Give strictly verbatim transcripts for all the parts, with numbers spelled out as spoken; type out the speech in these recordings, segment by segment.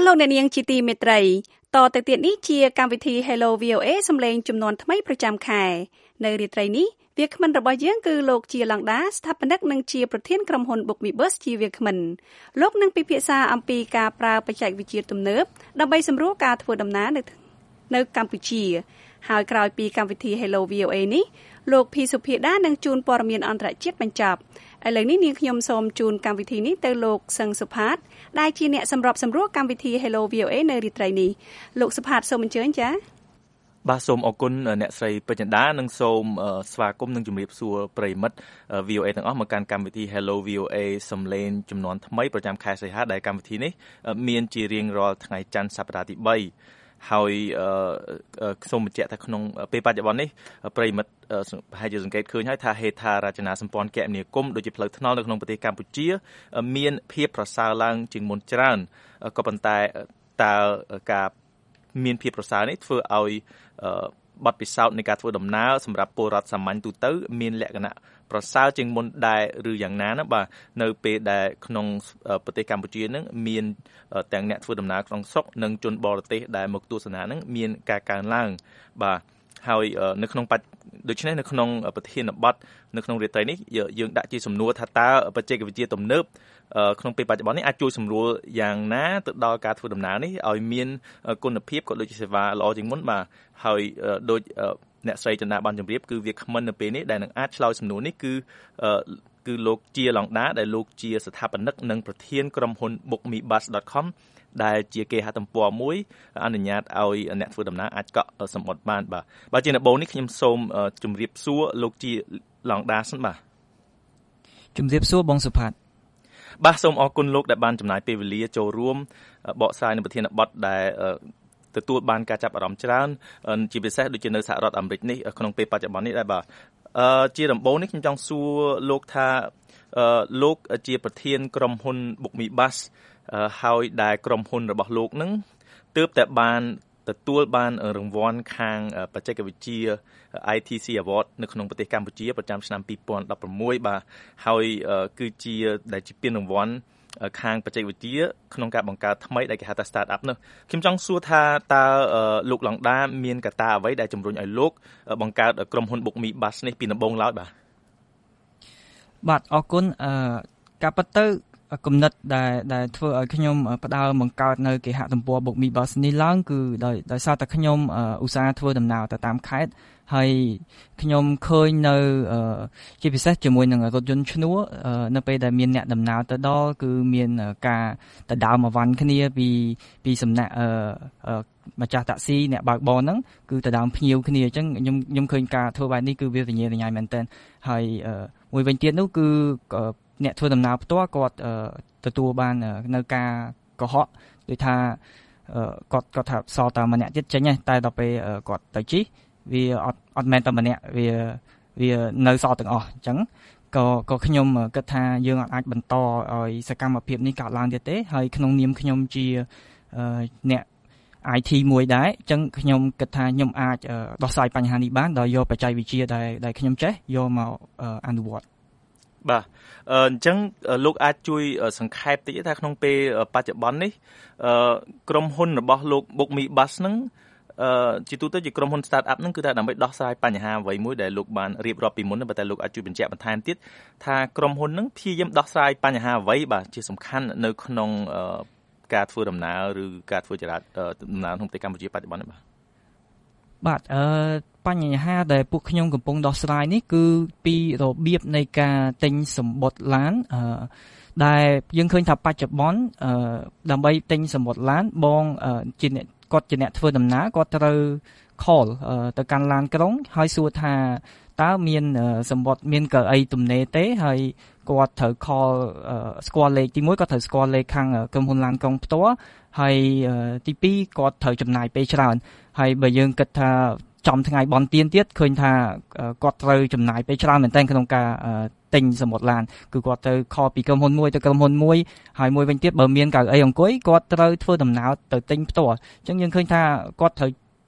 លោកអ្នកនាងជាទីមេត្រីតទៅទៀតនេះជាកម្មវិធី Hello វី អូ เอ សំឡេងចំនួនថ្មីប្រចាំខែនៅរាត្រីនេះវាគ្មិនរបស់យើងគឺលោកជាឡង់ដាស្ថាបនិកនិងជាប្រធានក្រុមហ៊ុន Bookmebus ជាវាគ្មិនលោកនឹងពិភាក្សាអំពីការប្រើបច្ចេកវិទ្យាទំនើបដើម្បីសម្រួលការធ្វើដំណើរនៅនៅកម្ពុជាហើយក្រោយពីកម្មវិធី Hello វី អូ เอ នេះលោកភីសុភាដានឹងជូនព័ត៌មានអន្តរជាតិបញ្ចប់ឥឡូវនេះនាងខ្ញុំសូមជូនកម្មវិធីនេះទៅលោកសឹងសុផាតដែលជាអ្នកសម្របសម្រួលកម្មវិធី Hello វី អូ เอ នៅរាត្រីនេះលោកសុផាតសូមអញ្ជើញចា៎បាទសូមអរគុណអ្នកស្រីពេជ្រចិន្តានិងសូមស្វាគមន៍និងជម្រាបសួរប្រិយមិត្ត វី អូ เอ ទាំងអស់មកកាន់កម្មវិធី Hello វី អូ เอ សំឡេងចំនួនថ្មីប្រចាំខែសីហាដែលកម្មវិធីនេះមានជារៀងរាល់ថ្ងៃច័ន្ទសប្តាហ៍ទីបីហើយសូមបញ្ជាក់ថាក្នុងពេលបច្ចុប្បន្ននេះប្រិយមិត្តប្រហែលជាសង្កេតឃើញហើយថាហេដ្ឋារចនាសម្ព័ន្ធគមនាគមន៍ដូចជាផ្លូវថ្នល់នៅក្នុងប្រទេសកម្ពុជាមានភាពប្រសើរឡើងជាងមុនច្រើនក៏ប៉ុន្តែតើការមានភាពប្រសើរនេះធ្វើឲ្យបទពិសោធន៍នៃការធ្វើដំណើរសម្រាប់ពលរដ្ឋសាមញ្ញទូទៅមានលក្ខណៈប្រសើរជាងមុនដែរឬយ៉ាងណាណាបាទនៅពេលដែលក្នុងប្រទេសកម្ពុជានឹងមានទាំងអ្នកធ្វើដំណើរក្នុងស្រុកនិងជនបរទេសដែលមកទស្សនានឹងមានការកើនឡើងបាទហើយនៅក្នុងបច្ចដូច្នេះនៅក្នុងប្រធានបទនៅក្នុងរាត្រីនេះយើងដាក់ជាសំណួរថាតើបច្ចេកវិទ្យាទំនើបក្នុងពេលបច្ចុប្បន្ននេះអាចជួយសម្រួលយ៉ាងណាទៅដល់ការធ្វើដំណើរនេះឲ្យមានគុណភាពក៏ដូចជាសេវាល្អជាងមុនបាទហើយដូចអ្នកស្រីចន្ទនាបានជម្រាបគឺវាគ្មិននៅពេលនេះដែលនឹងអាចឆ្លើយសំណួរនេះគឺគឺលោកជាឡង់ដាដែលលោកជាស្ថាបនិកនិងប្រធានក្រុមហ៊ុន bookmebus ដត com ដែលជាគេហទំព័រមួយអនុញ្ញាតឲ្យអ្នកធ្វើដំណើរអាចកក់សម្បត្តិបានបាទបាទជាដំបូងនេះខ្ញុំសូមជម្រាបសួរលោកជាឡង់ដាសិនបាទជម្រាបសួរបងសុផាតបាទសូមអរគុណលោកដែលបានចំណាយពេលវេលាចូលរួមបកស្រាយនៅប្រធានបទដែលទទួលបានការចាប់អារម្មណ៍ច្រើនជាពិសេសដូចជានៅសហរដ្ឋអាមេរិកនេះក្នុងពេលបច្ចុប្បន្ននេះដែរបាទអឺជាដំបូងនេះខ្ញុំចង់សួរលោកថាអឺលោកជាប្រធានក្រុមហ៊ុន Bookmebus ហើយដែលក្រុមហ៊ុនរបស់លោកនឹងទើបតែបានទទួលបានរង្វាន់ខាងបច្ចេកវិទ្យា ไอ ที ซี Award នៅក្នុងប្រទេសកម្ពុជាប្រចាំឆ្នាំពីរពាន់ដប់ប្រាំមួយបាទហើយគឺជាដែលជាពានរង្វាន់ខាងបច្ចេកវិទ្យាក្នុងការបង្កើតថ្មីដែលគេហៅថា Start up នោះខ្ញុំចង់សួរថាតើលោកឡង់ដាមានកត្តាអ្វីដែលជំរុញឲ្យលោកបង្កើតក្រុមហ៊ុន Bookmebus នេះពីដំបូងឡើយបាទបាទអរគុណអឺការពិតទៅគំនិតដែលដែលធ្វើឲ្យខ្ញុំផ្ដើមបង្កើតនៅគេហទំព័រ Bookmebus នេះឡើងគឺដោយដោយសារតែខ្ញុំឧស្សាហ៍ធ្វើដំណើរទៅតាមខេត្តហើយខ្ញុំឃើញនៅជាពិសេសជាមួយនឹងរថយន្តឈ្នួលនៅពេលដែលមានអ្នកដំណើរទៅដល់គឺមានការដណ្ដើមអវ៉ាន់គ្នាពីពីសំណាក់ម្ចាស់តាក់ស៊ីអ្នកបើកបរហ្នឹងគឺដណ្ដើមភ្ញៀវគ្នាអញ្ចឹងខ្ញុំខ្ញុំឃើញការធ្វើបែបនេះគឺវាវិញ្ញាណញ៉ៃមែនតើហើយមួយវិញទៀតនោះគឺអ្នកធ្វើដំណើរផ្ទាល់គាត់ទទួលបាននៅការកុហកដូចថាគាត់គាត់ថាសល់តែម្នាក់ទៀតចេញហើយតែដល់ពេលគាត់ទៅជិះវាអត់អត់មែនតែម្នាក់វាវានៅសល់ទាំងអស់អញ្ចឹងក៏ក៏ខ្ញុំគិតថាយើងអាចបន្តឲ្យសកម្មភាពនេះកើតឡើងទៀតទេហើយក្នុងនាមខ្ញុំជាអ្នក ไอ ที មួយដែរអញ្ចឹងខ្ញុំគិតថាខ្ញុំអាចដោះស្រាយបញ្ហានេះបានដោយយកបច្ចេកវិទ្យាដែលដែលខ្ញុំចេះយកមកអនុវត្តបាទអញ្ចឹងលោកអាចជួយសង្ខេបតិចថាក្នុងពេលបច្ចុប្បន្ននេះក្រុមហ៊ុនរបស់លោក Bookmebus ហ្នឹងអឺជាទូទៅជាក្រុមហ៊ុន Start up ហ្នឹងគឺថាដើម្បីដោះស្រាយបញ្ហាអ្វីមួយដែលលោកបានរៀបរាប់ពីមុនប៉ុន្តែលោកអាចជួយបញ្ជាក់បន្ថែមទៀតថាក្រុមហ៊ុនហ្នឹងព្យាយាមដោះស្រាយបញ្ហាអ្វីបាទជាសំខាន់នៅក្នុងការធ្វើដំណើរឬការធ្វើចរាចរណ៍ដំណើរក្នុងប្រទេសកម្ពុជាបច្ចុប្បន្ននេះបាទបាទអឺបញ្ហាដែលពួកខ្ញុំកំពុងដោះស្រាយនេះគឺពីរបៀបនៃការទិញសំបុត្រឡានអឺដែលយើងឃើញថាបច្ចុប្បន្នអឺដើម្បីទិញសំបុត្រឡានបងជាអ្នកគាត់ជាអ្នកធ្វើដំណើរគាត់ត្រូវ call ទៅកាន់ឡានក្រុងហើយសួរថាតើមានសម្បត្តិមានកៅអីទំនេរទេហើយគាត់ត្រូវ call ស្គាល់លេខទីមួយគាត់ត្រូវស្គាល់លេខខាងក្រុមហ៊ុនឡានក្រុងផ្ទាល់ហើយទីពីរគាត់ត្រូវចំណាយពេលច្រើនហើយបើយើងគិតថាចំថ្ងៃបន់ទៀនទៀតឃើញថាគាត់ត្រូវចំណាយពេលច្រើនមែនទែនក្នុងការទិញសំបុត្រឡានគឺគាត់ត្រូវខលពីក្រុមហ៊ុនមួយទៅក្រុមហ៊ុនមួយហើយមួយវិញទៀតបើមានកៅអីអង្គុយគាត់ត្រូវធ្វើដំណើរទៅទិញផ្ទាល់អញ្ចឹងយើងឃើញថាគាត់ត្រូវ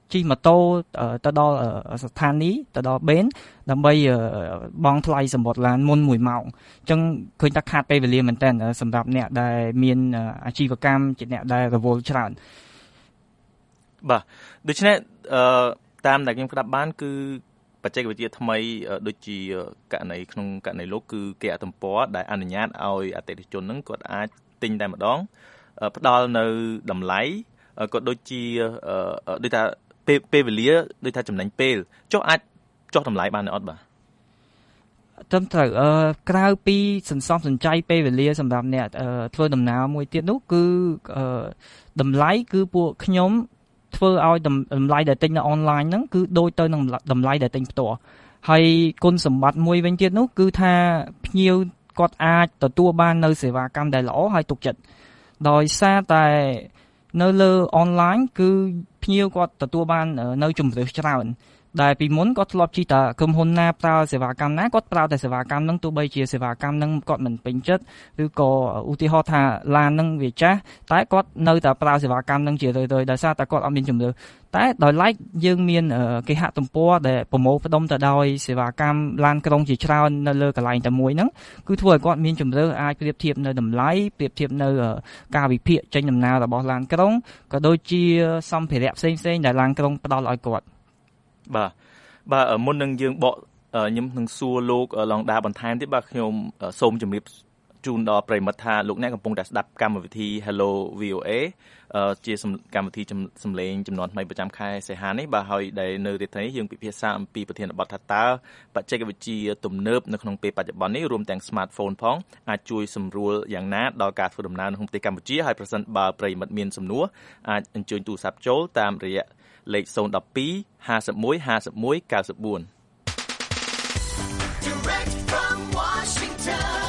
ជិះម៉ូតូទៅដល់ស្ថានីយ៍ទៅដល់បេនដើម្បីបង់ថ្លៃសម្បត្តិឡានមុនមួយម៉ោងអញ្ចឹងឃើញថាខាតពេលវេលាមែនតើសម្រាប់អ្នកដែលមានអាជីវកម្មជាអ្នកដែលរវល់ច្រើនបាទដូច្នេះអឺតាមដែលខ្ញុំក្តាប់បានគឺបច្ចេកវិទ្យាថ្មីដូចជាករណីក្នុងករណីលោកគឺគេអត្តពលដែលអនុញ្ញាតឲ្យអតិថិជនហ្នឹងគាត់អាចទិញតែម្ដងផ្ដល់នៅតម្លៃក៏ដូចជាដូចថាពេលពេលវេលាដូចថាចំណេញពេលចុះអាចចុះតម្លៃបានទេអត់បាទត្រឹមត្រូវអឺក្រៅពីសន្សំសំចៃពេលវេលាសម្រាប់អ្នកធ្វើដំណើរមួយទៀតនោះគឺតម្លៃគឺពួកខ្ញុំធ្វើឲ្យតម្លៃដែលទិញនៅអនឡាញហ្នឹងគឺដូចទៅនឹងតម្លៃដែលទិញផ្ទាល់ហើយគុណសម្បត្តិមួយវិញទៀតនោះគឺថាភ្ញៀវគាត់អាចទទួលបាននៅសេវាកម្មដែលល្អហើយទុកចិត្តដោយសារតែនៅលើអនឡាញគឺភ្ញៀវគាត់ទទួលបាននៅជម្រើសច្រើនដែលពីមុនគាត់ធ្លាប់ជិះតែក្រុមហ៊ុនណាប្រើសេវាកម្មណាគាត់ប្រើតែសេវាកម្មហ្នឹងទោះបីជាសេវាកម្មហ្នឹងគាត់មិនពេញចិត្តឬក៏ឧទាហរណ៍ថាឡានហ្នឹងវាចាស់តែគាត់នៅតែប្រើសេវាកម្មហ្នឹងជារឿយៗដោយសារតែគាត់អត់មានជំនឿតែដោយឡែកយើងមានគេហទំព័រដែលប្រមូលផ្ដុំទៅដោយសេវាកម្មឡានក្រុងជាច្រើននៅលើកន្លែងតែមួយហ្នឹងគឺធ្វើឲ្យគាត់មានជំនឿអាចប្រៀបធៀបនៅតម្លៃប្រៀបធៀបនៅការវិភាគចេញដំណើររបស់ឡានក្រុងក៏ដូចជាសម្ភារៈផ្សេងៗដែលឡានក្រុងផ្ដល់ឲ្យគាត់បាទបាទមុននឹងយើងបកខ្ញុំនឹងសួរលោកឡងដាបន្ថែមទៀតបាទខ្ញុំសូមជម្រាបជូនដល់ប្រិយមិត្តថាលោកអ្នកកំពុងតែស្ដាប់កម្មវិធី Hello វី អូ เอ ជាកម្មវិធីសំឡេងចំនួនថ្មីប្រចាំខែសីហានេះបាទហើយដែលនៅរាត្រីនេះយើងពិភាក្សាអំពីប្រធានបទថាតើបច្ចេកវិទ្យាទំនើបនៅក្នុងពេលបច្ចុប្បន្ននេះរួមទាំង smartphone ផងអាចជួយសម្រួលយ៉ាងណាដល់ការធ្វើដំណើរនៅក្នុងប្រទេសកម្ពុជាហើយប្រសិនបើប្រិយមិត្តមានសំណួរអាចអញ្ជើញទូរស័ព្ទចូលតាមរយៈលេខzero one two five one one five one nine four Direct from Washington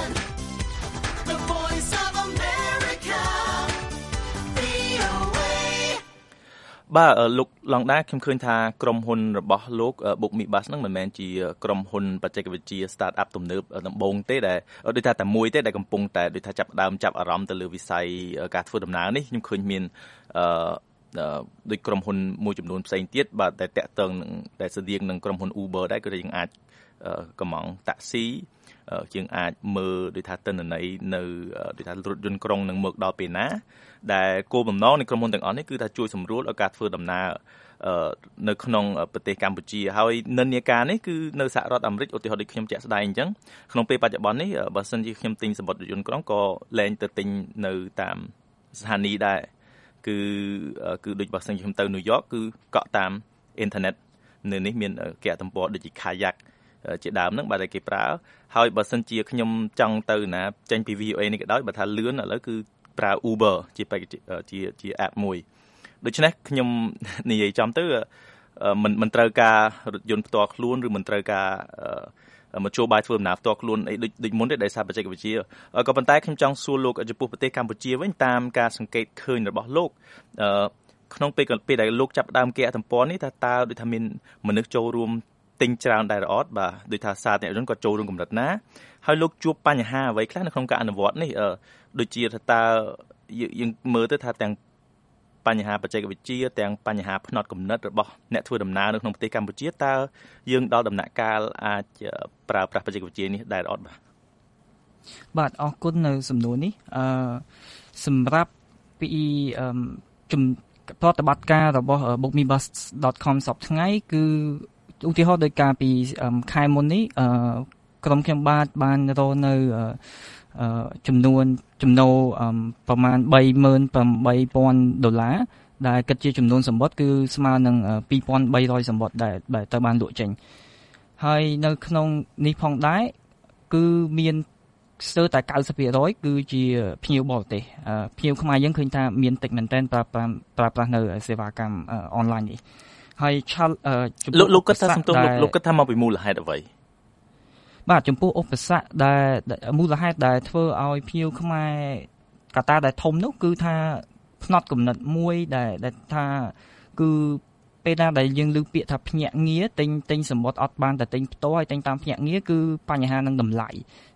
The Voice of America វី អូ เอបាទលោកឡងដាខ្ញុំឃើញថាក្រុមហ៊ុនរបស់លោក BookMeBus ហ្នឹងមិនមែនជាក្រុមហ៊ុនបច្ចេកវិទ្យា start up ទំនើបដំបូងទេដែលដូចថាតែមួយទេដែលកំពុងតែដូចថាចាប់ដើមចាប់អារម្មណ៍ទៅលើវិស័យការធ្វើដំណើរនេះខ្ញុំឃើញមានអឺដោយក្រុមហ៊ុនមួយចំនួនផ្សេងទៀតបាទតែតាក់ទងនឹងតែស្តៀងនឹងក្រុមហ៊ុន Uber ដែរគឺយើងអាចកំងតាក់ស៊ីយើងអាចមើលដូចថាទិន្នន័យនៅដូចថារថយន្តក្រុងនឹងមកដល់ពេលណាដែលគោលបំណងនៃក្រុមហ៊ុនទាំងអស់នេះគឺថាជួយសម្រួលឲ្យការធ្វើដំណើរនៅក្នុងប្រទេសកម្ពុជាហើយនិន្នាការនេះគឺនៅសហរដ្ឋអាមេរិកឧទាហរណ៍ដូចខ្ញុំជាក់ស្ដែងអញ្ចឹងក្នុងពេលបច្ចុប្បន្ននេះបើសិនជាខ្ញុំទិញសម្បត្តិរថយន្តក្រុងក៏លែងទៅទិញនៅតាមស្ថានីយ៍ដែរគឺគឺដូចបើសិនខ្ញុំទៅញូវយ៉កគឺកក់តាមអ៊ីនធឺណិតនៅនេះមានគេអត្តពលដូចជា Kayak ជាដើមហ្នឹងបាទដែលគេប្រើហើយបើសិនជាខ្ញុំចង់ទៅណាចេញពី វី អូ เอ នេះក៏ដោយបើថាលឿនឥឡូវគឺប្រើ Uber ជាជាជា app មួយដូច្នេះខ្ញុំនិយាយចំទៅមិនមិនត្រូវការរថយន្តផ្ទាល់ខ្លួនឬមិនត្រូវការមកជួបបាយធ្វើដំណើរផ្ទាល់ខ្លួនអីដូចដូចមុនទេដោយសារបច្ចេកវិទ្យាក៏ប៉ុន្តែខ្ញុំចង់សួរលោកចំពោះប្រទេសកម្ពុជាវិញតាមការសង្កេតឃើញរបស់លោកក្នុងពេលពេលដែលលោកចាប់ដើមគេអត្តពលនេះថាតើដូចថាមានមនុស្សចូលរួមទិញច្រើនដែរអត់បាទដូចថាសាធារណជនគាត់ចូលរួមកម្រិតណាហើយលោកជួបបញ្ហាអ្វីខ្លះនៅក្នុងការអនុវត្តនេះដូចជាថាតើយើងមើលទៅថាទាំងបញ្ហាបច្ចេកវិទ្យាទាំងបញ្ហាផ្នត់គំនិតរបស់អ្នកធ្វើដំណើរនៅក្នុងប្រទេសកម្ពុជាតើយើងដល់ដំណាក់កាលអាចប្រើប្រាស់បច្ចេកវិទ្យានេះដែរអត់បាទបាទអរគុណនៅសំណួរនេះអឺសម្រាប់ពីអឺជំប្រតិបត្តិការរបស់ book me bus dot com សប្តាហ៍ថ្ងៃគឺឧទាហរណ៍ដោយការពីខែមុននេះអឺក្រុមខ្ញុំបាទបានរកនៅអឺចំនួនចំណូលប្រមាណ三ម៉ឺនប្រាំបីពាន់ដុល្លារដែលគិតជាចំនួនសម្បត្តិគឺស្មើនឹងពីរពាន់បីរយសម្បត្តិដែលត្រូវបានលក់ចេញហើយនៅក្នុងនេះផងដែរគឺមានស្ទើរតែ九十%គឺជាភ្ញៀវបរទេសភ្ញៀវខ្មែរយើងឃើញថាមានតិចមែនទែនប្រើប្រើប្រាស់នៅសេវាកម្មអនឡាញនេះហើយឆាល់លោកលោកគិតថាសំទោសលោកលោកគិតថាមកពីមូលហេតុអ្វីបាទចំពោះឧបសគ្គដែលមូលហេតុដែលធ្វើឲ្យភ្ញៀវខ្មែរកត្តាដែលធំនោះគឺថាផ្នត់គំនិតមួយដែលដែលថាគឺពេលណាដែលយើងលើកពាក្យថាភ្នាក់ងារទិញទិញសម្បត្តិអត់បានតែទិញផ្ទាល់ហើយទិញតាមភ្នាក់ងារគឺបញ្ហានឹងតម្លៃ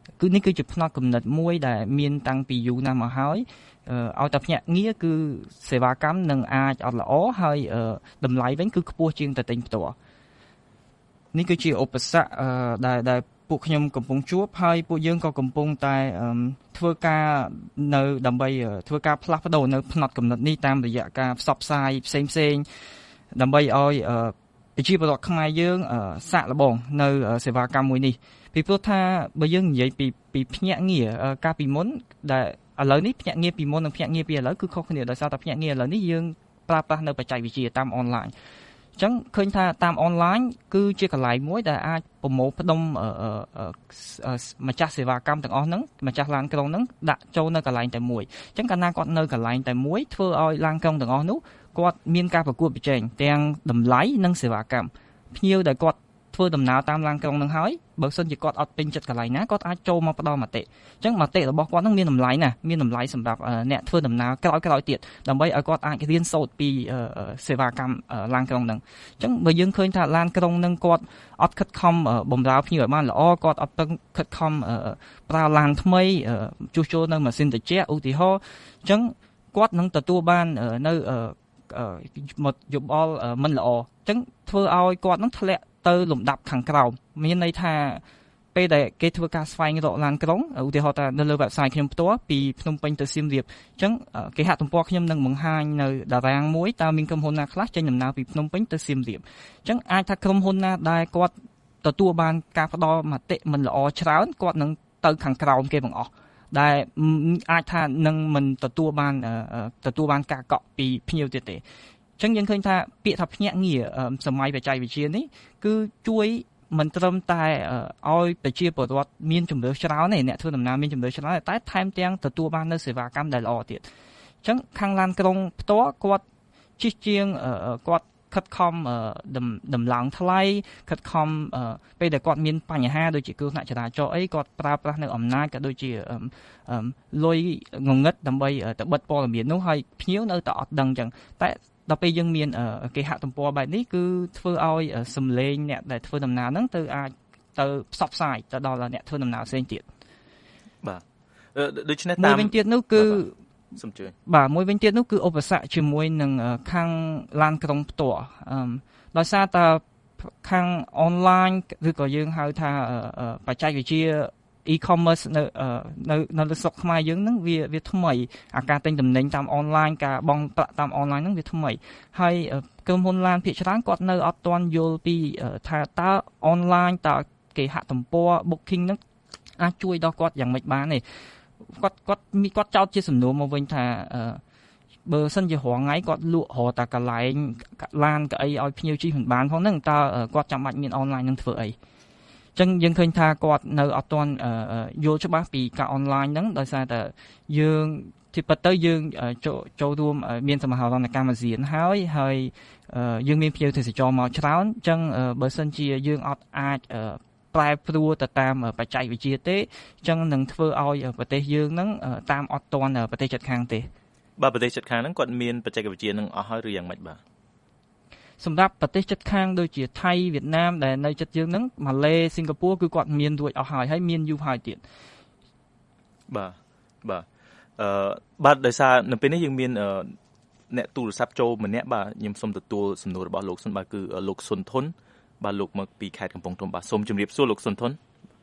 គឺនេះគឺជាផ្នត់គំនិតមួយដែលមានតាំងពីយូរណាស់មកហើយឲ្យតែភ្នាក់ងារគឺសេវាកម្មនឹងអាចអត់ល្អហើយតម្លៃវិញគឺខ្ពស់ជាងទៅទិញផ្ទាល់នេះគឺជាឧបសគ្គដែលដែលពួកខ្ញុំកំពុងជួបហើយពួកយើងក៏កំពុងតែធ្វើការនៅដើម្បីធ្វើការផ្លាស់ប្ដូរនៅផ្នត់គំនិតនេះតាមរយៈការផ្សព្វផ្សាយផ្សេងផ្សេងដើម្បីឲ្យប្រជាពលរដ្ឋខ្មែរយើងសាកល្បងនៅសេវាកម្មមួយនេះពីព្រោះថាបើយើងនិយាយពីពីភ្នាក់ងារកាលពីមុនដែលឥឡូវនេះភ្នាក់ងារពីមុននិងភ្នាក់ងារពីឥឡូវគឺខុសគ្នាដោយសារតែភ្នាក់ងារឥឡូវនេះយើងប្រើប្រាស់នៅបច្ចេកវិទ្យាតាមអនឡាញអញ្ចឹងឃើញថាតាមអនឡាញគឺជាកន្លែងមួយដែលអាចប្រមូលផ្ដុំម្ចាស់សេវាកម្មទាំងអស់ហ្នឹងម្ចាស់ឡានក្រុងហ្នឹងដាក់ចូលនៅកន្លែងតែមួយអញ្ចឹងកាលណាគាត់នៅកន្លែងតែមួយធ្វើឲ្យឡានក្រុងទាំងអស់នោះគាត់មានការប្រកួតប្រជែងទាំងតម្លៃនិងសេវាកម្មភ្ញៀវដែលគាត់ធ្វើដំណើរតាមឡានក្រុងនឹងហើយបើសិនជាគាត់អត់ពេញចិត្តកន្លែងណាគាត់អាចចូលមកផ្ដល់មតិអញ្ចឹងមតិរបស់គាត់នឹងមានតម្លៃណាស់មានតម្លៃសម្រាប់អ្នកធ្វើដំណើរក្រោយក្រោយទៀតដើម្បីឲ្យគាត់អាចរៀនសូត្រពីសេវាកម្មឡានក្រុងនឹងអញ្ចឹងបើយើងឃើញថាឡានក្រុងនឹងគាត់អត់ខិតខំបំរើភ្ញៀវឲ្យបានល្អគាត់អត់ពឹងខិតខំប្រើឡានថ្មីជួសជុលនៅម៉ាស៊ីនត្រជាក់ឧទាហរណ៍អញ្ចឹងគាត់នឹងទទួលបាននៅមកយោបល់មិនល្អអញ្ចឹងធ្វើឲ្យគាត់នឹងធ្លាក់ទៅលំដាប់ខាងក្រោមមានន័យថាពេលដែលគេធ្វើការស្វែងរកឡានក្រុងឧទាហរណ៍ថានៅលើ website ខ្ញុំផ្ទាល់ពីភ្នំពេញទៅសៀមរាបអញ្ចឹងគេហទំព័រខ្ញុំនឹងបង្ហាញនៅតារាងមួយតើមានក្រុមហ៊ុនណាខ្លះចេញដំណើរពីភ្នំពេញទៅសៀមរាបអញ្ចឹងអាចថាក្រុមហ៊ុនណាដែលគាត់ទទួលបានការផ្ដល់មតិមិនល្អច្រើនគាត់នឹងទៅខាងក្រោមគេទាំងអស់ដែលអាចថានឹងមិនទទួលបានទទួលបានការកក់ពីភ្ញៀវទៀតទេអញ្ចឹងយើងឃើញថាពាក្យថាភ្នាក់ងារសម័យបច្ចេកវិទ្យានេះគឺជួយមិនត្រឹមតែឲ្យប្រជាពលរដ្ឋមានជំរឿនច្រើនទេអ្នកធ្វើដំណើរមានជំរឿនច្រើនតែថែមទាំងទទួលបាននូវសេវាកម្មដែលល្អទៀតអញ្ចឹងខាងឡានក្រុងផ្ទាល់គាត់ជិះជាងគាត់ខិតខំដំឡើងថ្លៃខិតខំពេលដែលគាត់មានបញ្ហាដូចជាគ្រោះថ្នាក់ចរាចរណ៍អីគាត់ប្រើប្រាស់នៅអំណាចក៏ដូចជាលុយងងឹតដើម្បីទៅបិទព័ត៌មាននោះហើយភ្ញៀវនៅតែអត់ដឹងអញ្ចឹងតែដល់ពេលយើងមានគេហទំព័របែបនេះគឺធ្វើឲ្យសម្លេងអ្នកដែលធ្វើដំណើរហ្នឹងទៅអាចទៅផ្សព្វផ្សាយទៅដល់អ្នកធ្វើដំណើរផ្សេងទៀតបាទដូច្នេះតាមមួយវិញទៀតនោះគឺសូមជួយបាទមួយវិញទៀតនោះគឺឧបសគ្គជាមួយនឹងខាងឡានក្រុងផ្ទាល់ដោយសារតែខាងអនឡាញឬក៏យើងហៅថាបច្ចេកវិទ្យា e-commerce នៅនៅនៅលើស្រុកខ្មែរយើងហ្នឹងវាវាថ្មីអាការទិញទំនិញតាមអនឡាញការបង់ប្រាក់តាមអនឡាញហ្នឹងវាថ្មីហើយក្រុមហ៊ុនឡានភាគច្រើនគាត់នៅអត់ទាន់យល់ពីថាតើអនឡាញតើគេហទំព័រ booking ហ្នឹងអាចជួយដល់គាត់យ៉ាងម៉េចបានទេគាត់គាត់មានគាត់ចោទជាសំណួរមកវិញថាបើសិនជារងថ្ងៃគាត់លក់រកតែកន្លែងឡានកៅអីឲ្យភ្ញៀវជិះមិនបានផងហ្នឹងតើគាត់ចាំបាច់មានអនឡាញនឹងធ្វើអីចឹងយើងឃើញថាគាត់នៅអត់ទាន់យល់ច្បាស់ពីការអនឡាញហ្នឹងដោយសារតែយើងទីពិតទៅយើងចូលរួមមានសមហរណកម្មអាស៊ានហើយហើយយើងមានភ្ញៀវទេសចរមកច្រើនចឹងបើសិនជាយើងអត់អាចប្រែប្រួលទៅតាមបច្ចេកវិទ្យាទេចឹងនឹងធ្វើឲ្យប្រទេសយើងហ្នឹងតាមអត់ទាន់ប្រទេសជិតខាងទេបាទប្រទេសជិតខាងហ្នឹងគាត់មានបច្ចេកវិទ្យានឹងអស់ហើយឬយ៉ាងម៉េចបាទសម្រាប់ប្រទេសជិតខាងដូចជាថៃវៀតណាមដែលនៅជិតយើងហ្នឹងម៉ាឡេសិង្ហបុរីគឺគាត់មានរួចអស់ហើយហើយមានយូរហើយទៀតបាទបាទអឺបាទដោយសារនៅពេលនេះយើងមានអ្នកទូរស័ព្ទចូលម្នាក់បាទខ្ញុំសូមទទួលសំណួររបស់លោកសុនបាទគឺលោកសុនធុនបាទលោកមកពីខេត្តកំពង់ធំបាទសូមជម្រាបសួរលោកសុនធុន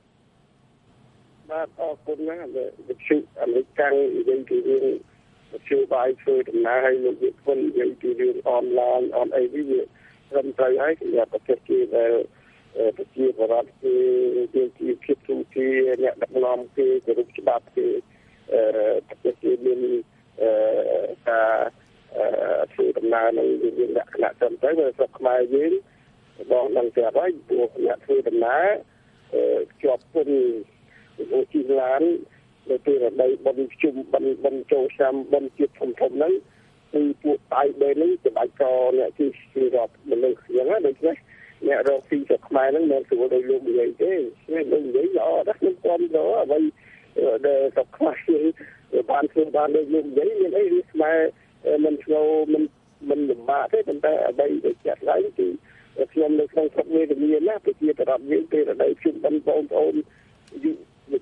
បាទអរគុណណាស់វិទ្យុអមេរិកនិយាយពីរឿងវិទ្យុបាយធ្វើដំណើរឲ្យលោកវិទ្យុនិយាយពីរឿងអនឡាញអនអីនេះវាត្រឹមត្រូវហើយសម្រាប់ប្រទេសគេដែលប្រជាពលរដ្ឋគេមានជីវភាពទូទៅអ្នកដឹកនាំគេគោរពច្បាប់គេប្រទេសគេមានការធ្វើដំណើរនៅមានលក្ខណៈត្រឹមត្រូវនៅស្រុកខ្មែរយើងបងនឹងស្រាប់ហើយពួកអ្នកធ្វើដំណើរជាប់ពុនវិធីឡាននៅពេលរដូវបុណ្យជុំបុណ្យបុណ្យចូលឆ្នាំបុណ្យជាតិធំធំហ្នឹងគឺពួកដៃបែនេះច្បាច់កអ្នកទីស្រាប់មនុស្សយ៉ាងណាដូចនេះអ្នករកទីស្រុកខ្មែរហ្នឹងមិនស្រួលដោយលោកនិយាយទេនេះលោកនិយាយល្អណាស់ខ្ញុំគាំទ្រអ្វីដែលស្រុកខ្មែរបានធ្វើបានដូចលោកនិយាយមានអីវាខ្មែរមិនស្គាល់មិនមិនលំបាកទេប៉ុន្តែអ្វីដែលចាត់ឡើងគឺខ្ញុំនៅក្នុងស្រុកវេទនាណាប្រជាប្រដ្ឋយើងពេលរដូវជុំបិណ្ឌបងប្អូនយុវជនវ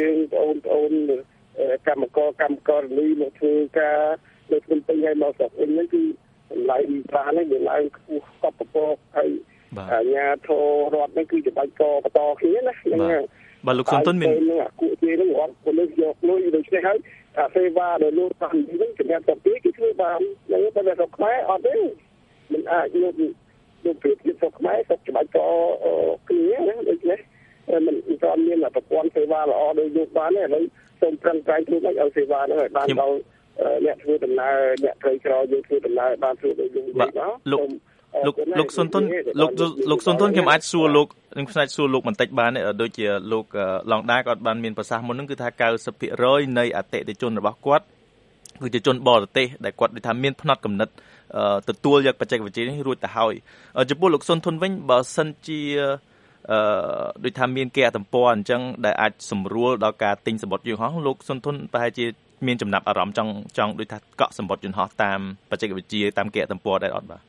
យើងបងប្អូនកម្មករកម្មករនេះមកធ្វើការលើខ្ញុំពេញឲ្យមកស្រុកវិញហ្នឹងគឺតម្លៃប្រានេះវាឡើងខ្ពស់កប់កពកហើយអាញាធររដ្ឋហ្នឹងគឺច្បាច់កបន្តគ្នាណាហ្នឹងបាទលោកសុនទុនមាននឹងអាគូជានឹងរដ្ឋពលិសយកលុយដូច្នេះហើយអាសេវាដែលលោកតាមនេះជំនាញទៅពីគឺធ្វើបានហ្នឹងតែស្រុកខ្មែរអត់ទេមិនអាចយកយកពីស្រុកខ្មែរស្រុកច្បាច់កគ្នាណាដូច្នេះមិនក៏មានប្រព័ន្ធសេវាល្អដូចយកបានទេឥឡូវសូមប្រឹងប្រែងធ្វើឲ្យសេវាហ្នឹងឲ្យបានដល់អ្នកធ្វើដំណើរអ្នកក្រីក្រយើងធ្វើដំណើរបានធ្វើដូចយើងនិយាយមកលោកលោកលោកសុនទុនលោកលោកសុនទុនខ្ញុំអាចសួរលោកខ្ញុំអាចសួរលោកបន្តិចបានទេដូចជាលោកឡងដាក៏បានមានប្រសាសន៍មុនហ្នឹងគឺថា 九十ភាគរយ នៃអតិថិជនរបស់គាត់គឺជាជនបរទេសដែលគាត់ដូចថាមានផ្នត់គំនិតទទួលយកបច្ចេកវិទ្យានេះរួចទៅហើយចំពោះលោកសុនទុនវិញបើសិនជាអឺដូចថាមានគេអត្តពលអញ្ចឹងដែលអាចសម្រួលដល់ការទិញសម្បត្តិយន្តហោះលោកសុនទុនប្រហែលជាមានចំណាប់អារម្មណ៍ចង់ចង់ដូចថាកក់សម្បត្តិយន្តហោះតាមបច្ចេកវិទ្យាតាមគេអត្តពលដែរអត់បាទ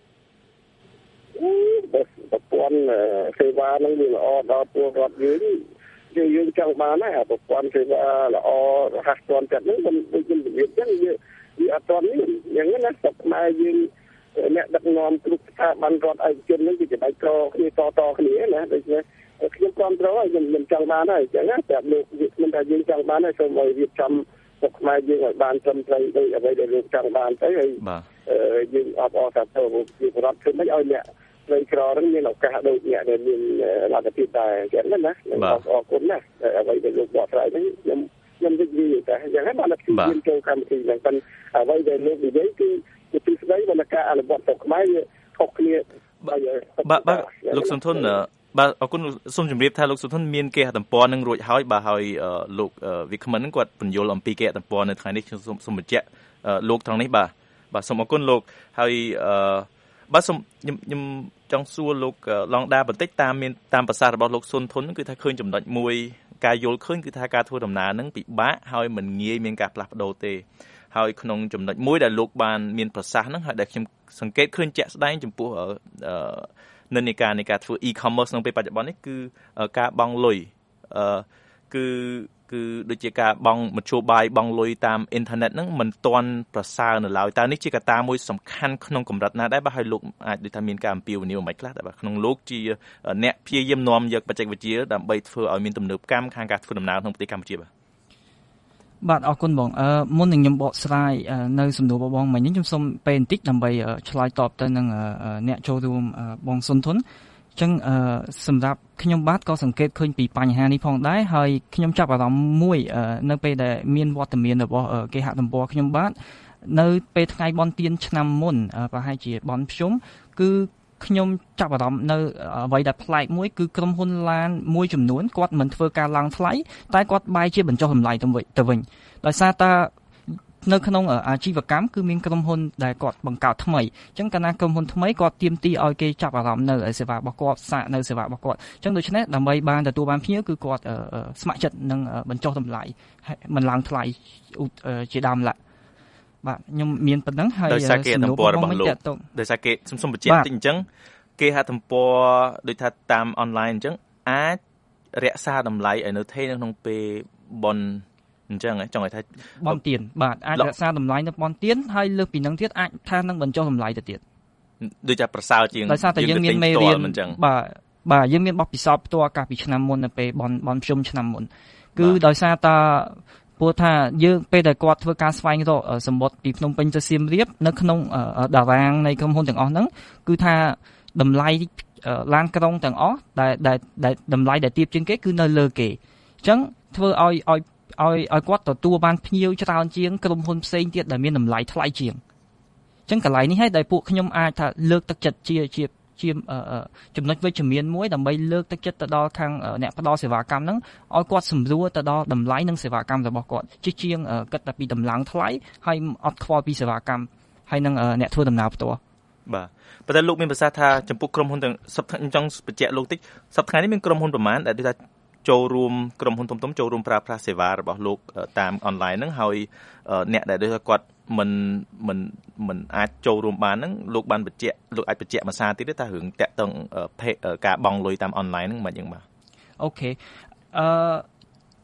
ប្រព័ន្ធសេវានឹងវាល្អដល់ពលរដ្ឋយើងយើងយើងចង់បានណាប្រព័ន្ធសេវាល្អរហ័សទាន់ចិត្តហ្នឹងមិនដូចជំរាបអញ្ចឹងវាវាអត់ទាន់នេះយ៉ាងហ្នឹងណាស្រុកខ្មែរយើងអ្នកដឹកនាំគ្រប់ស្ថាប័នរដ្ឋឯកជនហ្នឹងគឺច្បាច់កគ្នាតតគ្នាណាដូច្នេះខ្ញុំគ្រប់គ្រងហើយខ្ញុំមិនចង់បានហើយអញ្ចឹងណាប្រាប់លោកវាមិនថាយើងចង់បានហើយសូមឲ្យរៀបចំស្រុកខ្មែរយើងឲ្យបានត្រឹមត្រូវដោយអ្វីដែលលោកចង់បានទៅហើយយើងអបអរសាទរពីរដ្ឋធ្វើមិនឲ្យអ្នកក្រីក្រហ្នឹងមានឱកាសដូចអ្នកដែលមានលទ្ធភាពដែរអញ្ចឹងណាអរគុណណាស់អ្វីដែលលោកបកស្រាយហ្នឹងខ្ញុំខ្ញុំនិយាយតែអញ្ចឹងហើយបានតែខ្ញុំចូលកម្មវិធីហ្នឹងប៉ុន្តែអ្វីដែលលោកនិយាយគឺជាទស្សនវិជ្ជានៃការអនុវត្តស្រុកខ្មែរវាខុសគ្នាបាទបាទលោកសុនទុនបាទអរគុណសូមជម្រាបថាលោកសុនទុនមានគេហទំព័រនឹងរួចហើយបាទហើយលោកវិក្កាមិនគាត់បញ្យល់អំពីគេហទំព័រនៅថ្ងៃនេះខ្ញុំសូមបញ្ជាក់លោកត្រង់នេះបាទបាទសូមអរគុណលោកហើយបាទសូមខ្ញុំខ្ញុំចង់សួរលោកឡងដាបន្តិចតាមមានតាមប្រសាសន៍របស់លោកសុនទុនគឺថាឃើញចំណុចមួយការយល់ឃើញគឺថាការធ្វើដំណើរនឹងពិបាកហើយមិនងាយមានការផ្លាស់ប្ដូរទេហើយក្នុងចំណុចមួយដែលលោកបានមានប្រសាសន៍ហ្នឹងហើយដែលខ្ញុំសង្កេតឃើញជាក់ស្ដែងចំពោះនិន្នាការនៃការធ្វើ e-commerce ក្នុងពេលបច្ចុប្បន្ននេះគឺការបង់លុយអឺគឺគឺដូចជាការបង់មធ្យោបាយបង់លុយតាមអ៊ីនធឺណិតហ្នឹងមិនទាន់ប្រសើរនៅឡើយតើនេះជាកត្តាមួយសំខាន់ក្នុងកម្រិតណាដែរបាទហើយលោកអាចដូចថាមានការអំពាវនាវមិនខ្លះតែបាទក្នុងលោកជាអ្នកព្យាយាមនាំយកបច្ចេកវិទ្យាដើម្បីធ្វើឲ្យមានទំនើបកម្មខាងការធ្វើដំណើរក្នុងប្រទេសកម្ពុជាបាទបាទអរគុណបងអឺមុននឹងខ្ញុំបកស្រាយនៅសំណួររបស់បងមិញនេះខ្ញុំសូមពេលបន្តិចដើម្បីឆ្លើយតបទៅនឹងអ្នកចូលរួមបងសុនធុនអញ្ចឹងសម្រាប់ខ្ញុំបាទក៏សង្កេតឃើញពីបញ្ហានេះផងដែរហើយខ្ញុំចាប់អារម្មណ៍មួយនៅពេលដែលមានវត្តមានរបស់គេហទំព័រខ្ញុំបាទនៅពេលថ្ងៃបុណ្យទានឆ្នាំមុនប្រហែលជាបុណ្យភ្ជុំគឺខ្ញុំចាប់អារម្មណ៍នៅអ្វីដែលប្លែកមួយគឺក្រុមហ៊ុនឡានមួយចំនួនគាត់មិនធ្វើការឡើងថ្លៃតែគាត់បែរជាបញ្ចុះតម្លៃទៅវិញដោយសារតែនៅក្នុងអាជីវកម្មគឺមានក្រុមហ៊ុនដែលគាត់បង្កើតថ្មីអញ្ចឹងកាលណាក្រុមហ៊ុនថ្មីគាត់ទាមទារឲ្យគេចាប់អារម្មណ៍នៅសេវារបស់គាត់សាកនៅសេវារបស់គាត់អញ្ចឹងដូច្នេះដើម្បីបានទទួលបានភ្ញៀវគឺគាត់ស្ម័គ្រចិត្តនឹងបញ្ចុះតម្លៃមិនឡើងថ្លៃជាដើមឡើយបាទខ្ញុំមានប៉ុណ្ណឹងហើយដោយសារគេហទំព័ររបស់លោកដោយសារគេសុំសុំបញ្ជាក់តិចអញ្ចឹងគេហទំព័រដូចថាតាមអនឡាញអញ្ចឹងអាចរក្សាតម្លៃឲ្យនៅថេរនៅក្នុងពេលបុណ្យអញ្ចឹងចង់ឲ្យថាបុណ្យទានបាទអាចរក្សាតម្លៃនៅបុណ្យទានហើយលើសពីនឹងទៀតអាចថានឹងបញ្ចុះតម្លៃទៅទៀតដូចថាប្រសើរជាងដោយសារតែយើងមានមេរៀនបាទបាទយើងមានបទពិសោធន៍ផ្ទាល់កាលពីឆ្នាំមុននៅពេលបុណ្យបុណ្យភ្ជុំឆ្នាំមុនគឺដោយសារតែព្រោះថាយើងពេលដែលគាត់ធ្វើការស្វែងរកសម្បត្តិពីភ្នំពេញទៅសៀមរាបនៅក្នុងតារាងនៃក្រុមហ៊ុនទាំងអស់ហ្នឹងគឺថាតម្លៃឡានក្រុងទាំងអស់ដែលដែលតម្លៃដែលទាបជាងគេគឺនៅលើគេអញ្ចឹងធ្វើឲ្យឲ្យឲ្យឲ្យគាត់ទទួលបានភ្ញៀវច្រើនជាងក្រុមហ៊ុនផ្សេងទៀតដែលមានតម្លៃថ្លៃជាងអញ្ចឹងកន្លែងនេះហើយដែលពួកខ្ញុំអាចថាលើកទឹកចិត្តជាជាជាចំណុចវិជ្ជមានមួយដើម្បីលើកទឹកចិត្តទៅដល់ខាងអ្នកផ្ដល់សេវាកម្មហ្នឹងឲ្យគាត់សម្រួលទៅដល់តម្លៃនិងសេវាកម្មរបស់គាត់ជាជាងគិតតែពីតម្លៃថ្លៃហើយអត់ខ្វល់ពីសេវាកម្មហើយនឹងអ្នកធ្វើដំណើរផ្ទាល់បាទប៉ុន្តែលោកមានប្រសាសន៍ថាចំពោះក្រុមហ៊ុនទាំងសប្តាហ៍ចង់បញ្ជាក់លោកតិចសប្តាហ៍នេះមានក្រុមហ៊ុនប្រមាណដែលដូចថាចូលរួមក្រុមហ៊ុនធំៗចូលរួមប្រើប្រាស់សេវារបស់លោកតាមអនឡាញហ្នឹងហើយអ្នកដែលដូចថាគាត់មិនមិនមិនអាចចូលរួមបានហ្នឹងលោកបានបញ្ជាក់លោកអាចបញ្ជាក់មួយសារទៀតទេថារឿងតាក់ទងការបង់លុយតាមអនឡាញហ្នឹងមិនយ៉ាងបាទអូខេអឺ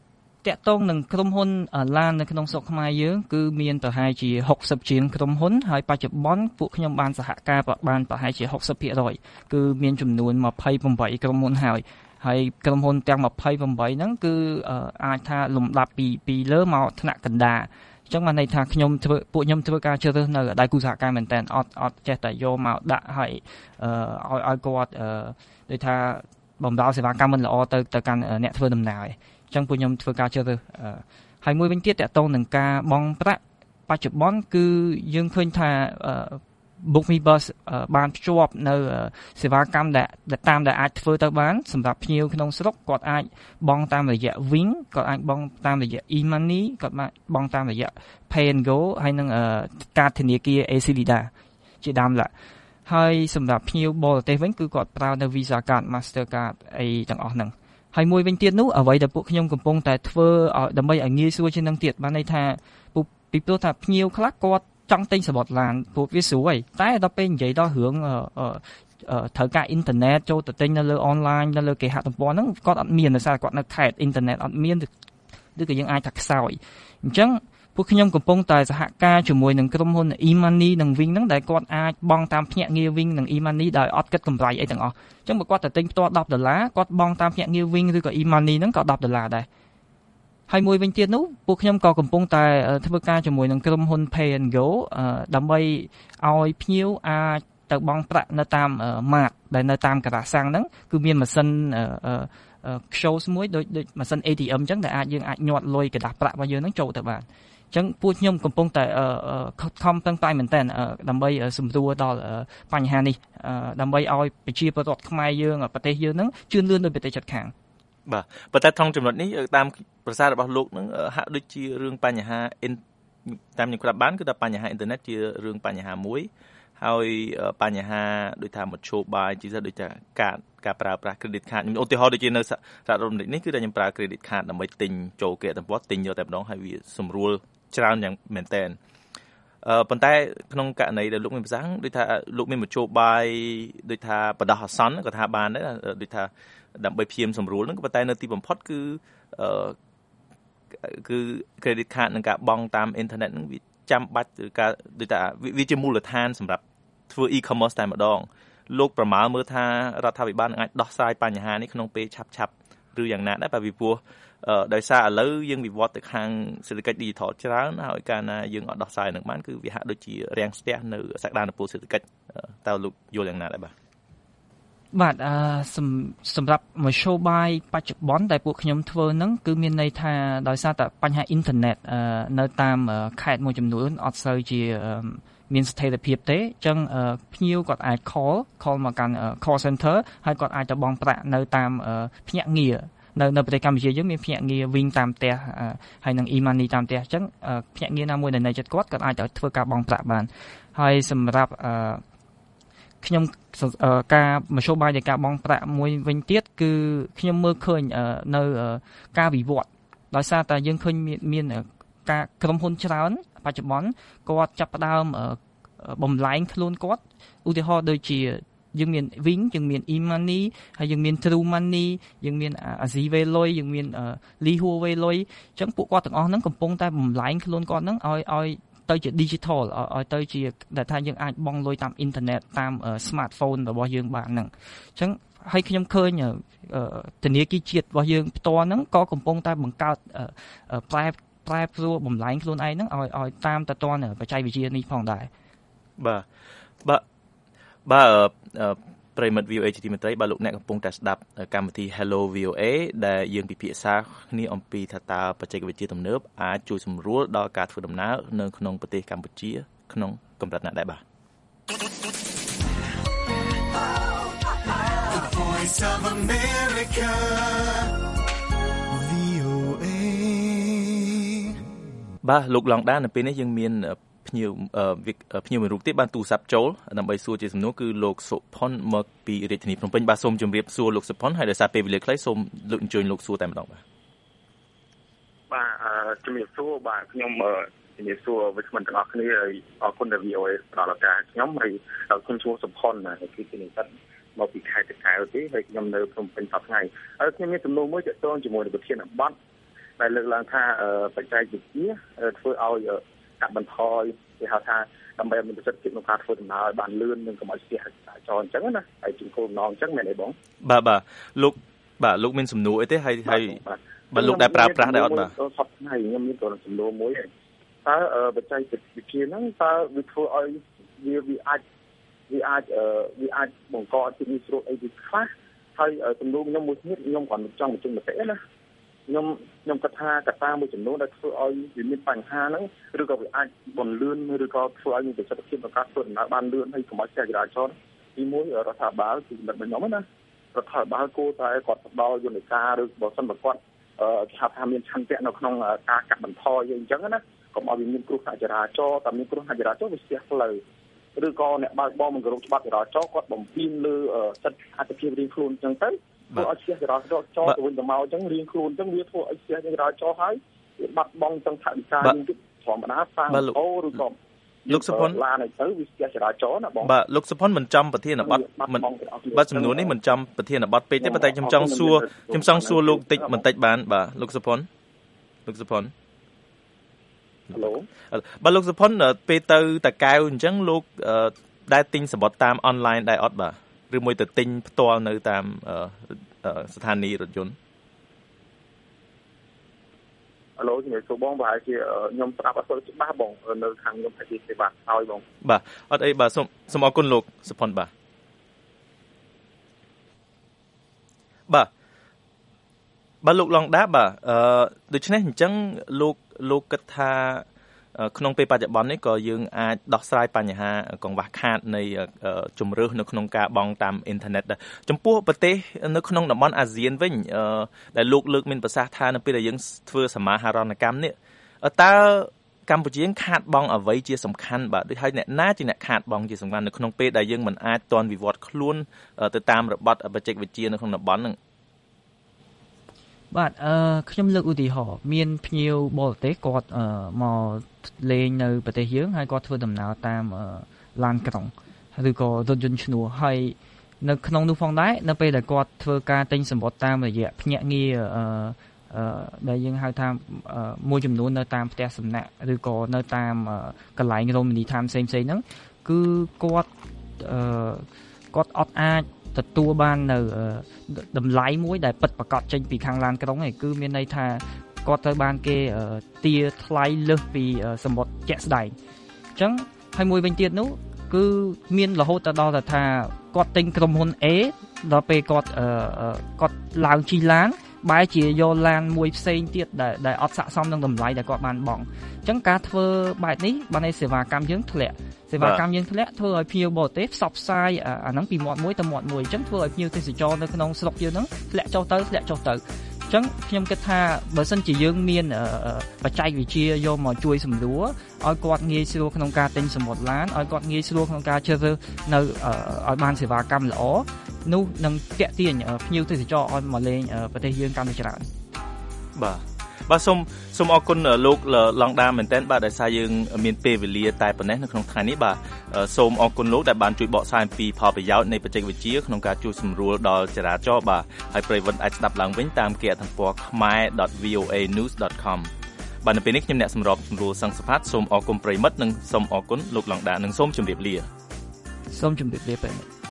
តាក់ទងនឹងក្រុមហ៊ុនឡាននៅក្នុងស្រុកខ្មែរយើងគឺមានប្រហែលជាหกสิบជាងក្រុមហ៊ុនហើយបច្ចុប្បន្នពួកខ្ញុំបានសហការបានប្រហែលជាหกสิบភាគរយ គឺមានចំនួនยี่สิบแปดក្រុមហ៊ុនហើយហើយក្រុមហ៊ុនទាំងยี่สิบแปดហ្នឹងគឺអាចថាលំដាប់ពីពីលើមកថ្នាក់កណ្ដាលអញ្ចឹងបានន័យថាខ្ញុំធ្វើពួកខ្ញុំធ្វើការជ្រើសរើសនៅដៃគូសហការមែនតើអត់អត់ចេះតែយកមកដាក់ឲ្យឲ្យឲ្យគាត់ដូចថាបំរើសេវាកម្មមិនល្អទៅទៅកាន់អ្នកធ្វើដំណើរអញ្ចឹងពួកខ្ញុំធ្វើការជ្រើសរើសហើយមួយវិញទៀតតកតងនឹងការបង់ប្រាក់បច្ចុប្បន្នគឺយើងឃើញថា BookMeBus បានភ្ជាប់នៅសេវាកម្មដែលតាមដែលអាចធ្វើទៅបានសម្រាប់ភ្ញៀវក្នុងស្រុកគាត់អាចបង់តាមរយៈ Wing គាត់អាចបង់តាមរយៈ e-money គាត់អាចបង់តាមរយៈ Pay and Go ហើយនឹងកាតធនាគារ Aclida ជាដើមឡាហើយសម្រាប់ភ្ញៀវបរទេសវិញគឺគាត់ប្រើនៅ Visa Card Mastercard អីទាំងអស់ហ្នឹងហើយមួយវិញទៀតនោះអ្វីដែលពួកខ្ញុំកំពុងតែធ្វើដើម្បីឲ្យងាយស្រួលជាងនឹងទៀតបានន័យថាពីព្រោះថាភ្ញៀវខ្លះគាត់ចង់ទិញសបុតឡានព្រោះវាស្រួលតែដល់ពេលនិយាយដល់រឿងត្រូវការអ៊ីនធឺណិតចូលទៅទិញនៅលើអនឡាញនៅលើគេហទំព័រហ្នឹងគាត់អត់មានដោយសារគាត់នៅខេត្តអ៊ីនធឺណិតអត់មានឬក៏យើងអាចថាខ្សោយអញ្ចឹងពួកខ្ញុំកំពុងតែសហការជាមួយនឹងក្រុមហ៊ុន e-money និង Wing ហ្នឹងដែលគាត់អាចបង់តាមភ្នាក់ងារ Wing និង e-money ដោយអត់គិតកម្រៃអីទាំងអស់អញ្ចឹងបើគាត់ទៅទិញផ្ទាល់tenដុល្លារគាត់បង់តាមភ្នាក់ងារ Wing ឬក៏ e-money ហ្នឹងក៏tenដុល្លារដែរហើយមួយវិញទៀតនោះពួកខ្ញុំក៏កំពុងតែធ្វើការជាមួយនឹងក្រុមហ៊ុន Pay and Go ដើម្បីឲ្យភ្ញៀវអាចទៅបង់ប្រាក់នៅតាមម៉ាតដែលនៅតាមកាតាសាំងហ្នឹងគឺមានម៉ាស៊ីនខ្ជូសមួយដូចដូចម៉ាស៊ីន A T M អញ្ចឹងដែលអាចយើងអាចញាត់លុយកាតាប្រាក់របស់យើងហ្នឹងចូលទៅបានអញ្ចឹងពួកខ្ញុំកំពុងតែខំប្រឹងប្រែងមែនតើដើម្បីសម្រួលដល់បញ្ហានេះដើម្បីឲ្យប្រជាពលរដ្ឋខ្មែរយើងប្រទេសយើងហ្នឹងជឿនលឿនដោយប្រទេសជិតខាងបាទប៉ុន្តែក្នុងចំណុចនេះតាមប្រសាសន៍របស់លោកហ្នឹងហាក់ដូចជារឿងបញ្ហាតាមខ្ញុំក្រាបបានគឺថាបញ្ហាអ៊ីនធឺណិតជារឿងបញ្ហាមួយហើយបញ្ហាដូចថាមធ្យោបាយជាពិសេសដូចថាការការប្រើប្រាស់ credit card ខ្ញុំឧទាហរណ៍ដូចជានៅសហរដ្ឋអាមេរិកនេះគឺថាខ្ញុំប្រើ credit card ដើម្បីទិញចូលគេតំបន់ទិញយកតែម្ដងហើយវាសម្រួលច្រើនយ៉ាងមែនតើអឺប៉ុន្តែក្នុងករណីដែលលោកមានប្រសាសន៍ដូចថាលោកមានមធ្យោបាយដូចថាបដោះអាសន្នក៏ថាបានដែរដូចថាដើម្បីព្យាយាមសម្រួលហ្នឹងប៉ុន្តែនៅទីបំផុតគឺអឺគឺ credit card និងការបង់តាមអ៊ីនធឺណិតហ្នឹងវាចាំបាច់ឬការដូចថាវាជាមូលដ្ឋានសម្រាប់ធ្វើ e-commerce តែម្ដងលោកប្រមាលមើលថារដ្ឋាភិបាលអាចដោះស្រាយបញ្ហានេះក្នុងពេលឆាប់ឆាប់ឬយ៉ាងណាដែរបាទពីព្រោះដោយសារឥឡូវយើងវិវត្តទៅខាងសេដ្ឋកិច្ច digital ច្រើនហើយកាលណាយើងអត់ដោះស្រាយនឹងបានគឺវាហាក់ដូចជារាំងស្ទះនៅសក្តានុពលសេដ្ឋកិច្ចតើលោកយល់យ៉ាងណាដែរបាទបាទអឺសម្រាប់មធ្យោបាយបច្ចុប្បន្នដែលពួកខ្ញុំធ្វើហ្នឹងគឺមានន័យថាដោយសារតែបញ្ហាអ៊ីនធឺណិតនៅតាមខេត្តមួយចំនួនអត់សូវជាមានស្ថិរភាពទេអញ្ចឹងភ្ញៀវគាត់អាច call call មកកាន់ call center ហើយគាត់អាចទៅបង់ប្រាក់នៅតាមភ្នាក់ងារនៅនៅប្រទេសកម្ពុជាយើងមានភ្នាក់ងារ Wing តាមផ្ទះហើយនិង e-money តាមផ្ទះអញ្ចឹងភ្នាក់ងារណាមួយដែលនៅជិតគាត់គាត់អាចទៅធ្វើការបង់ប្រាក់បានហើយសម្រាប់ខ្ញុំការមធ្យោបាយនៃការបង់ប្រាក់មួយវិញទៀតគឺខ្ញុំមើលឃើញនៅការវិវត្តដោយសារតែយើងឃើញមានការក្រុមហ៊ុនច្រើនបច្ចុប្បន្នគាត់ចាប់ផ្ដើមបំលែងខ្លួនគាត់ឧទាហរណ៍ដូចជាយើងមាន Wing យើងមាន e-money ហើយយើងមាន True Money យើងមាន AsiWeLoy យើងមាន Lihu Weloy អញ្ចឹងពួកគាត់ទាំងអស់ហ្នឹងកំពុងតែបំលែងខ្លួនគាត់ហ្នឹងឲ្យឲ្យទៅជា digital ឲ្យទៅជាដែលថាយើងអាចបង់លុយតាមអ៊ីនធឺណិតតាម smartphone របស់យើងបានហ្នឹងអញ្ចឹងហើយខ្ញុំឃើញធនាគារជាតិរបស់យើងផ្ទាល់ហ្នឹងក៏កំពុងតែបង្កើតប្រែប្រែប្រួលបំលែងខ្លួនឯងហ្នឹងឲ្យឲ្យតាមទៅតាមបច្ចេកវិទ្យានេះផងដែរបាទបាទបាទប្រិមិត្ត វី អូ เอ ជាទីមេត្រីបាទលោកអ្នកកំពុងតែស្ដាប់កម្មវិធី Hello វី អូ เอ ដែលយើងពិភាក្សាគ្នាអំពីថាតើបច្ចេកវិទ្យាទំនើបអាចជួយសម្រួលដល់ការធ្វើដំណើរនៅក្នុងប្រទេសកម្ពុជាក្នុងកម្រិតណាដែរបាទ The Voice of America វី អូ เอបាទលោកឡងដានៅពេលនេះយើងមានភ្ញៀវភ្ញៀវមួយរូបទៀតបានទូរស័ព្ទចូលដើម្បីសួរជាសំណួរគឺលោកសុផុនមកពីរាជធានីភ្នំពេញបាទសូមជម្រាបសួរលោកសុផុនហើយដោយសារពេលវេលាខ្លីសូមលោកអញ្ជើញលោកសួរតែម្ដងបាទបាទជំរាបសួរបាទខ្ញុំជំរាបសួរវិស្វករទាំងអស់គ្នាហើយអរគុណដល់ វី អូ เอ ផ្ដល់ឱកាសខ្ញុំហើយខ្ញុំឈ្មោះសុផុនគឺជានិស្សិតមកពីខេត្តតាកែវទេហើយខ្ញុំនៅភ្នំពេញសប្តាហ៍ថ្ងៃហើយខ្ញុំមានសំណួរមួយទាក់ទងជាមួយនឹងប្រធានបទដែលលើកឡើងថាបច្ចេកវិទ្យាធ្វើឲ្យកាត់បន្ថយគេហៅថាដើម្បីមានប្រសិទ្ធភាពក្នុងការធ្វើដំណើរឲ្យបានលឿននិងកុំឲ្យស្ទះចរាចរណ៍អញ្ចឹងណាហើយជាគោលបំណងអញ្ចឹងមែនទេបងបាទបាទលោកបាទលោកមានសំណួរអីទេហើយហើយបាទលោកដែលប្រើប្រាស់ដែរអត់បាទសពថ្ងៃខ្ញុំមានសំណួរមួយតើបច្ចេកវិទ្យាហ្នឹងតើវាធ្វើឲ្យវាវាអាចវាអាចវាអាចបង្កឲ្យជំងឺស្រួលអីវាខ្លះហើយសំណួរខ្ញុំមួយទៀតខ្ញុំគាត់ចង់បញ្ចេញមតិណាខ្ញុំខ្ញុំគិតថាកត្តាមួយចំនួនដែលធ្វើឲ្យវាមានបញ្ហាហ្នឹងឬក៏វាអាចបន្លឿនឬក៏ធ្វើឲ្យមានប្រសិទ្ធភាពក្នុងការធ្វើដំណើរបានលឿនហើយកុំឲ្យស្ទះចរាចរណ៍ទីមួយរដ្ឋាភិបាលគឺមិនខ្ញុំណារដ្ឋាភិបាលគួរតែគាត់ផ្ដល់យន្តការឬបើសិនបើគាត់គេហៅថាមានឆន្ទៈនៅក្នុងការកាត់បន្ថយអីចឹងណាកុំឲ្យវាមានគ្រោះថ្នាក់ចរាចរណ៍តែមានគ្រោះថ្នាក់ចរាចរណ៍វាស្ទះផ្លូវឬក៏អ្នកបើកបរមិនគោរពច្បាប់ចរាចរណ៍គាត់បំពេញលើសិទ្ធិអត្ថប្រយោជន៍រៀងខ្លួនចឹងទៅធ្វើឲ្យស្ទះចរាចរណ៍ចោលទៅវិញទៅមកអញ្ចឹងរៀងខ្លួនអញ្ចឹងវាធ្វើឲ្យស្ទះចរាចរណ៍ហើយវាបាត់បង់ទាំងថវិកាយើងទៀតធម្មតាសាងអូឬក៏លោកសុផុនឡានឲ្យទៅវាស្ទះចរាចរណ៍ណាបងបាទលោកសុផុនមិនចំប្រធានបទមិនបាទចំនួននេះមិនចំប្រធានបទពេកទេប៉ុន្តែខ្ញុំចង់សួរខ្ញុំចង់សួរលោកតិចបន្តិចបានបាទលោកសុផុនលោកសុផុនហៅឡូបាទលោកសុផុនពេលទៅតាកែវអញ្ចឹងលោកដែលទិញសម្បត្តិតាមអនឡាញដែរអត់បាទឬមួយទៅទិញផ្ទាល់នៅតាមស្ថានីយ៍រថយន្តហៅឡូជំរាបសួរបងប្រហែលជាខ្ញុំស្ដាប់អត់សូវច្បាស់បងនៅខាងខ្ញុំប្រហែលជាបាត់ហើយបងបាទអត់អីបាទសូមសូមអរគុណលោកសុផុនបាទបាទបាទលោកឡងដាបាទអឺដូច្នេះអញ្ចឹងលោកលោកគិតថាក្នុងពេលបច្ចុប្បន្ននេះក៏យើងអាចដោះស្រាយបញ្ហាកង្វះខាតនៃជំរឿសនៅក្នុងការបង់តាមអ៊ីនធឺណិតដែរចំពោះប្រទេសនៅក្នុងតំបន់អាស៊ានវិញដែលលោកលើកមានប្រសាសន៍ថានៅពេលដែលយើងធ្វើសមាហរណកម្មនេះតើកម្ពុជាខាតបង់អ្វីជាសំខាន់បាទដូចហើយអ្នកណាជាអ្នកខាតបង់ជាសំខាន់នៅក្នុងពេលដែលយើងមិនអាចទាន់វិវត្តខ្លួនទៅតាមរបបបច្ចេកវិទ្យានៅក្នុងតំបន់ហ្នឹងបាទអឺខ្ញុំលើកឧទាហរណ៍មានភ្ញៀវបរទេសគាត់មកលេងនៅប្រទេសយើងហើយគាត់ធ្វើដំណើរតាមឡានក្រុងឬក៏រថយន្តឈ្នួលហើយនៅក្នុងនោះផងដែរនៅពេលដែលគាត់ធ្វើការទិញសម្បត្តិតាមរយៈភ្នាក់ងារអឺអឺដែលយើងហៅថាមួយចំនួននៅតាមផ្ទះសំណាក់ឬក៏នៅតាមកន្លែងរមណីយដ្ឋានផ្សេងៗហ្នឹងគឺគាត់អឺគាត់អត់អាចទទួលបាននៅតម្លៃមួយដែលពិតប្រាកដចេញពីខាងឡានក្រុងឯងគឺមានន័យថាគាត់ត្រូវបានគេទារថ្លៃលើសពីសម្បត្តិជាក់ស្ដែងអញ្ចឹងហើយមួយវិញទៀតនោះគឺមានរហូតដល់ទៅថាគាត់ទិញក្រុមហ៊ុន A ដល់ពេលគាត់គាត់ឡើងជិះឡានបែរជាយកឡានមួយផ្សេងទៀតដែលដែលអត់ស័ក្តិសមនឹងតម្លៃដែលគាត់បានបង់អញ្ចឹងការធ្វើបែបនេះបានឲ្យសេវាកម្មយើងធ្លាក់សេវាកម្មយើងធ្លាក់ធ្វើឲ្យភ្ញៀវបរទេសផ្សព្វផ្សាយអាហ្នឹងពីមាត់មួយទៅមាត់មួយអញ្ចឹងធ្វើឲ្យភ្ញៀវទេសចរនៅក្នុងស្រុកយើងហ្នឹងធ្លាក់ចុះទៅធ្លាក់ចុះទៅអញ្ចឹងខ្ញុំគិតថាបើសិនជាយើងមានបច្ចេកវិទ្យាយកមកជួយសម្រួលឲ្យគាត់ងាយស្រួលក្នុងការទិញសម្បត្តិឡានឲ្យគាត់ងាយស្រួលក្នុងការជ្រើសរើសនៅឲ្យបានសេវាកម្មល្អនោះនឹងទាក់ទាញភ្ញៀវទេសចរឲ្យមកលេងប្រទេសយើងកាន់តែច្រើនបាទបាទសូមសូមអរគុណលោកឡងដាមែនតើបាទដោយសារយើងមានពេលវេលាតែប៉ុណ្ណេះនៅក្នុងថ្ងៃនេះបាទសូមអរគុណលោកដែលបានជួយបកស្រាយអំពីផលប្រយោជន៍នៃបច្ចេកវិទ្យាក្នុងការជួយសម្រួលដល់ចរាចរណ៍បាទហើយប្រិយមិត្តអាចស្ដាប់ឡើងវិញតាមគេហទំព័រ ខ្មែរ ដត វី អូ អេ news ដត com បាទនៅពេលនេះខ្ញុំអ្នកសម្របសម្រួលសង្ឃសុផាតសូមអរគុណប្រិយមិត្តនិងសូមអរគុណលោកឡងដានិងសូមជម្រាបលាសូមជម្រាបលាប្រិយមិត្ត